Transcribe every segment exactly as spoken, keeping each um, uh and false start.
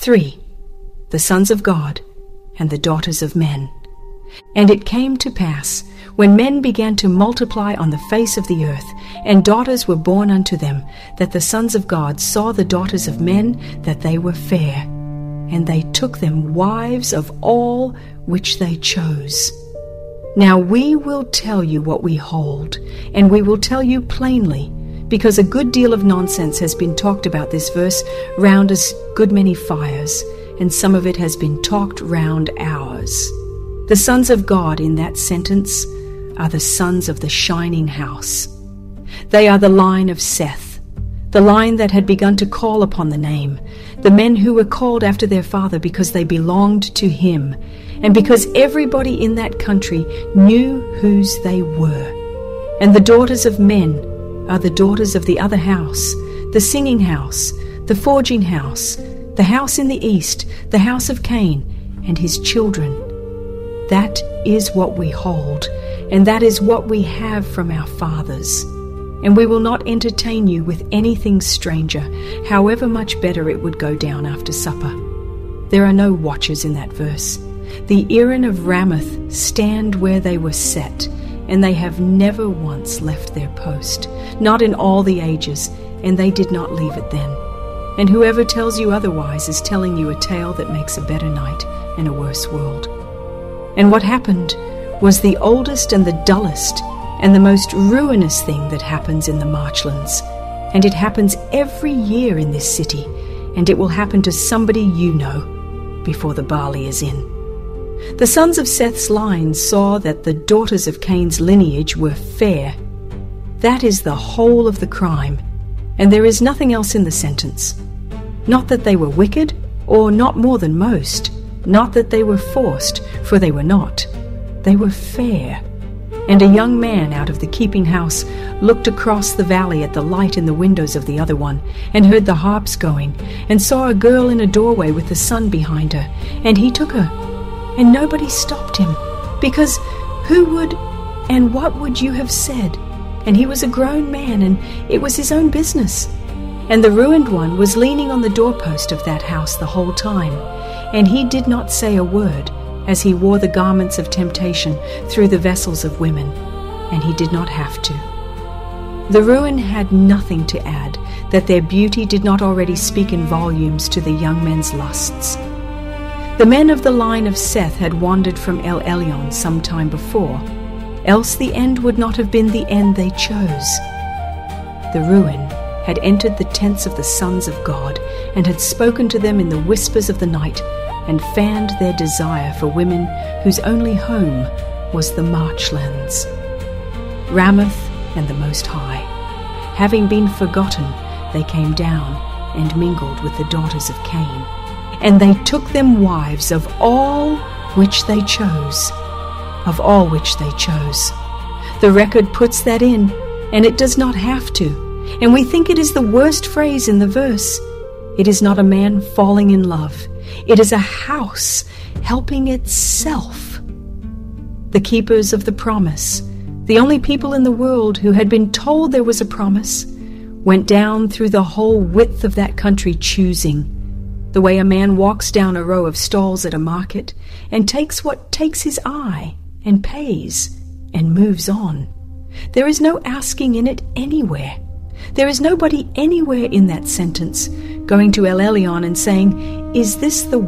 Three, the sons of God and the daughters of men. And it came to pass, when men began to multiply on the face of the earth, and daughters were born unto them, that the sons of God saw the daughters of men, that they were fair, and they took them wives of all which they chose. Now we will tell you what we hold, and we will tell you plainly, because a good deal of nonsense has been talked about this verse round a good many fires, and some of it has been talked round ours. The sons of God in that sentence are the sons of the shining house. They are the line of Seth, the line that had begun to call upon the name, the men who were called after their father because they belonged to him, and because everybody in that country knew whose they were. And the daughters of men are the daughters of the other house, the singing house, the forging house, the house in the east, the house of Cain, and his children. That is what we hold, and that is what we have from our fathers. And we will not entertain you with anything stranger, however much better it would go down after supper. There are no watchers in that verse. The Erin of Ramoth stand where they were set, and they have never once left their post, not in all the ages, and they did not leave it then. And whoever tells you otherwise is telling you a tale that makes a better night and a worse world. And what happened was the oldest and the dullest and the most ruinous thing that happens in the marchlands. And it happens every year in this city, and it will happen to somebody you know before the barley is in. The sons of Seth's line saw that the daughters of Cain's lineage were fair. That is the whole of the crime, and there is nothing else in the sentence. Not that they were wicked, or not more than most. Not that they were forced, for they were not. They were fair. And a young man out of the keeping house looked across the valley at the light in the windows of the other one, and heard the harps going, and saw a girl in a doorway with the sun behind her, and he took her. And nobody stopped him, because who would and what would you have said? And he was a grown man, and it was his own business. And the ruined one was leaning on the doorpost of that house the whole time, and he did not say a word, as he wore the garments of temptation through the vessels of women, and he did not have to. The ruin had nothing to add, that their beauty did not already speak in volumes to the young men's lusts. The men of the line of Seth had wandered from El Elyon some time before, else the end would not have been the end they chose. The ruin had entered the tents of the sons of God, and had spoken to them in the whispers of the night, and fanned their desire for women whose only home was the marchlands. Ramoth and the Most High, having been forgotten, they came down and mingled with the daughters of Cain, and they took them wives of all which they chose, of all which they chose. The record puts that in, and it does not have to, and we think it is the worst phrase in the verse. It is not a man falling in love. It is a house helping itself. The keepers of the promise, the only people in the world who had been told there was a promise, went down through the whole width of that country choosing, the way a man walks down a row of stalls at a market and takes what takes his eye and pays and moves on. There is no asking in it anywhere. There is nobody anywhere in that sentence going to El Elyon and saying, "Is this the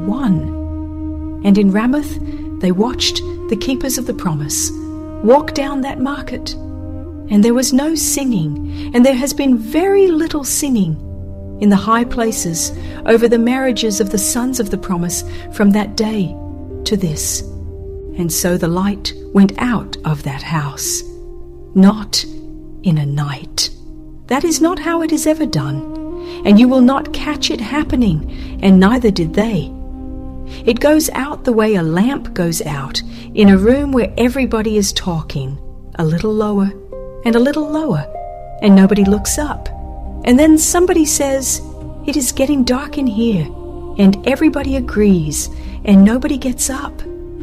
one?" And in Ramoth they watched the keepers of the promise walk down that market. And there was no singing, and there has been very little singing in the high places over the marriages of the sons of the promise from that day to this. And so the light went out of that house, not in a night. That is not how it is ever done, and you will not catch it happening, and neither did they. It goes out the way a lamp goes out in a room where everybody is talking, a little lower and a little lower, and nobody looks up. And then somebody says, "It is getting dark in here," and everybody agrees, and nobody gets up.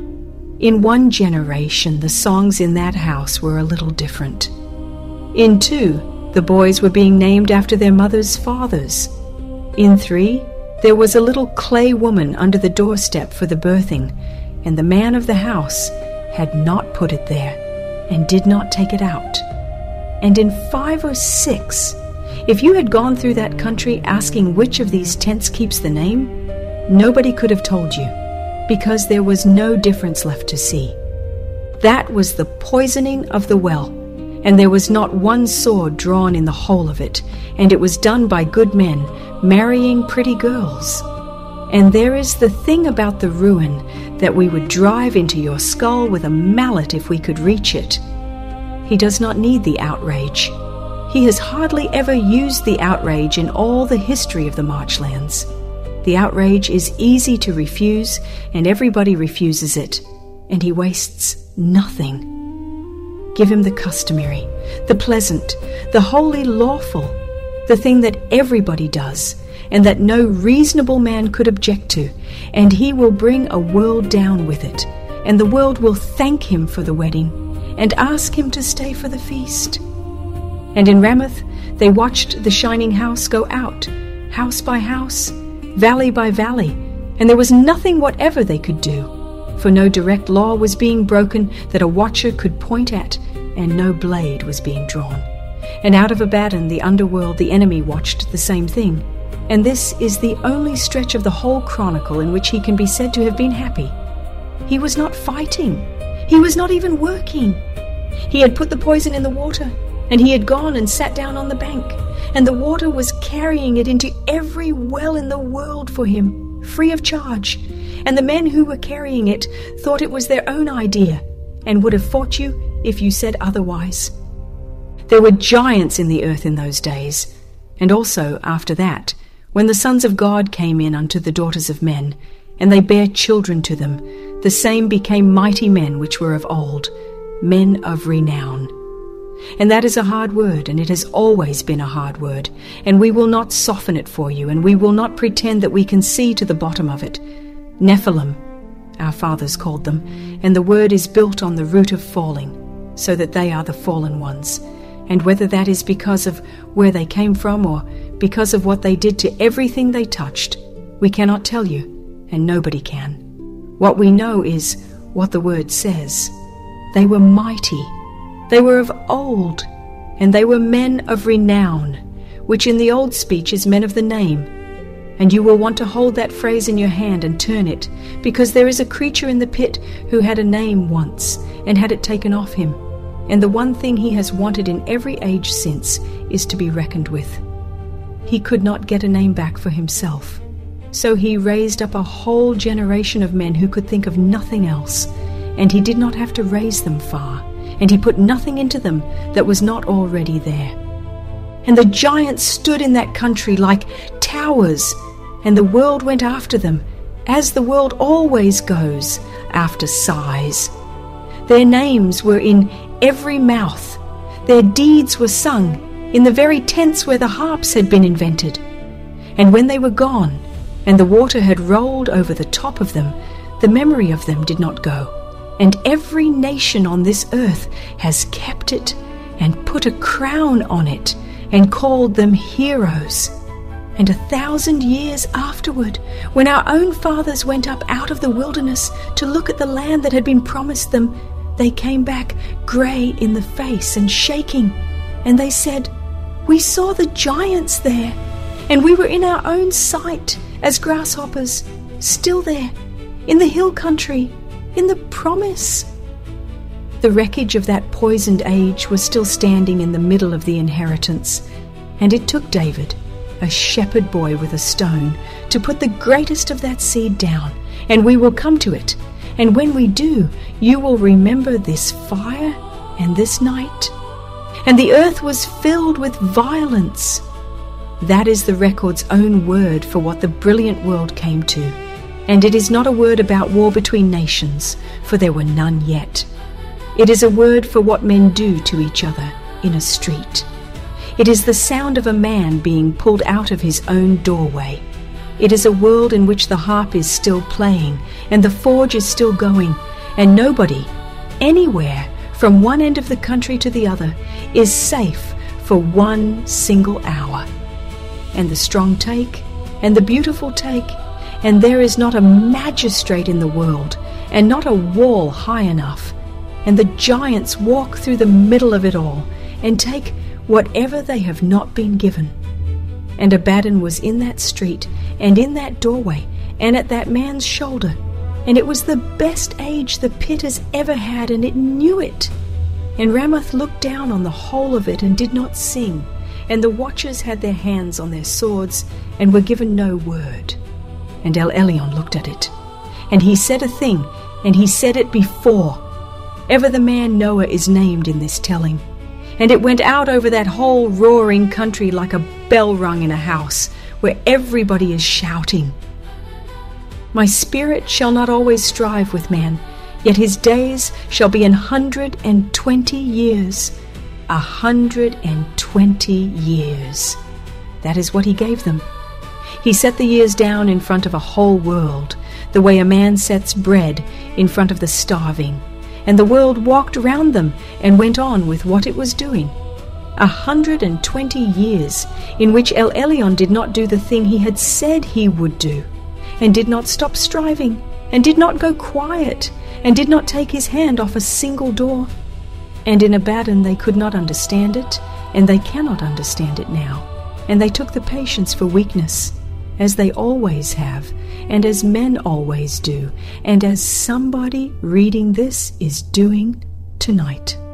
In one generation, the songs in that house were a little different. In two, the boys were being named after their mothers' fathers. In three, There was a little clay woman under the doorstep for the birthing, and the man of the house had not put it there, and did not take it out. And in five or six, if you had gone through that country asking which of these tents keeps the name, nobody could have told you, because there was no difference left to see. That was the poisoning of the well, and there was not one sword drawn in the whole of it, and it was done by good men, marrying pretty girls. And there is the thing about the ruin, that we would drive into your skull with a mallet if we could reach it. He does not need the outrage. He has hardly ever used the outrage in all the history of the marchlands. The outrage is easy to refuse, and everybody refuses it, and he wastes nothing. Give him the customary, the pleasant, the wholly lawful, the thing that everybody does, and that no reasonable man could object to, and he will bring a world down with it, and the world will thank him for the wedding, and ask him to stay for the feast. And in Ramoth they watched the shining house go out, house by house, valley by valley, and there was nothing whatever they could do, for no direct law was being broken that a watcher could point at, and no blade was being drawn. And out of Abaddon, the underworld, the enemy watched the same thing. And this is the only stretch of the whole chronicle in which he can be said to have been happy. He was not fighting. He was not even working. He had put the poison in the water, and he had gone and sat down on the bank, and the water was carrying it into every well in the world for him, free of charge. And the men who were carrying it thought it was their own idea, and would have fought you if you said otherwise. There were giants in the earth in those days, and also after that, when the sons of God came in unto the daughters of men, and they bare children to them, the same became mighty men which were of old, men of renown. And that is a hard word, and it has always been a hard word, and we will not soften it for you, and we will not pretend that we can see to the bottom of it. Nephilim, our fathers called them, and the word is built on the root of falling, so that they are the fallen ones. And whether that is because of where they came from or because of what they did to everything they touched, we cannot tell you, and nobody can. What we know is what the word says. They were mighty, they were of old, and they were men of renown, which in the old speech is men of the name. And you will want to hold that phrase in your hand and turn it, because there is a creature in the pit who had a name once, and had it taken off him. And the one thing he has wanted in every age since is to be reckoned with. He could not get a name back for himself. So he raised up a whole generation of men who could think of nothing else, and he did not have to raise them far, and he put nothing into them that was not already there. And the giants stood in that country like towers, and the world went after them, as the world always goes after sighs. Their names were in every mouth. Their deeds were sung in the very tents where the harps had been invented. And when they were gone, and the water had rolled over the top of them, the memory of them did not go. And every nation on this earth has kept it, and put a crown on it, and called them heroes. And a thousand years afterward, when our own fathers went up out of the wilderness to look at the land that had been promised them, they came back grey in the face and shaking, and they said, "We saw the giants there, and we were in our own sight as grasshoppers, still there, in the hill country, in the promise." The wreckage of that poisoned age was still standing in the middle of the inheritance, and it took David, a shepherd boy with a stone, to put the greatest of that seed down, and we will come to it. And when we do, you will remember this fire and this night. And the earth was filled with violence. That is the record's own word for what the brilliant world came to. And it is not a word about war between nations, for there were none yet. It is a word for what men do to each other in a street. It is the sound of a man being pulled out of his own doorway. It is a world in which the harp is still playing, and the forge is still going, and nobody, anywhere, from one end of the country to the other, is safe for one single hour. And the strong take, and the beautiful take, and there is not a magistrate in the world, and not a wall high enough, and the giants walk through the middle of it all, and take whatever they have not been given. And Abaddon was in that street, and in that doorway, and at that man's shoulder, and it was the best age the pit has ever had, and it knew it. And Ramoth looked down on the whole of it, and did not sing, and the watchers had their hands on their swords, and were given no word. And El Elyon looked at it, and he said a thing, and he said it before. Ever the man Noah is named in this telling. And it went out over that whole roaring country like a bell rung in a house, where everybody is shouting. My spirit shall not always strive with man, yet his days shall be an hundred and twenty years. A hundred and twenty years. That is what he gave them. He set the years down in front of a whole world, the way a man sets bread in front of the starving. And the world walked round them and went on with what it was doing. A hundred and twenty years in which El Elyon did not do the thing he had said he would do, and did not stop striving, and did not go quiet, and did not take his hand off a single door. And in Abaddon they could not understand it, and they cannot understand it now. And they took the patience for weakness, as they always have, and as men always do, and as somebody reading this is doing tonight.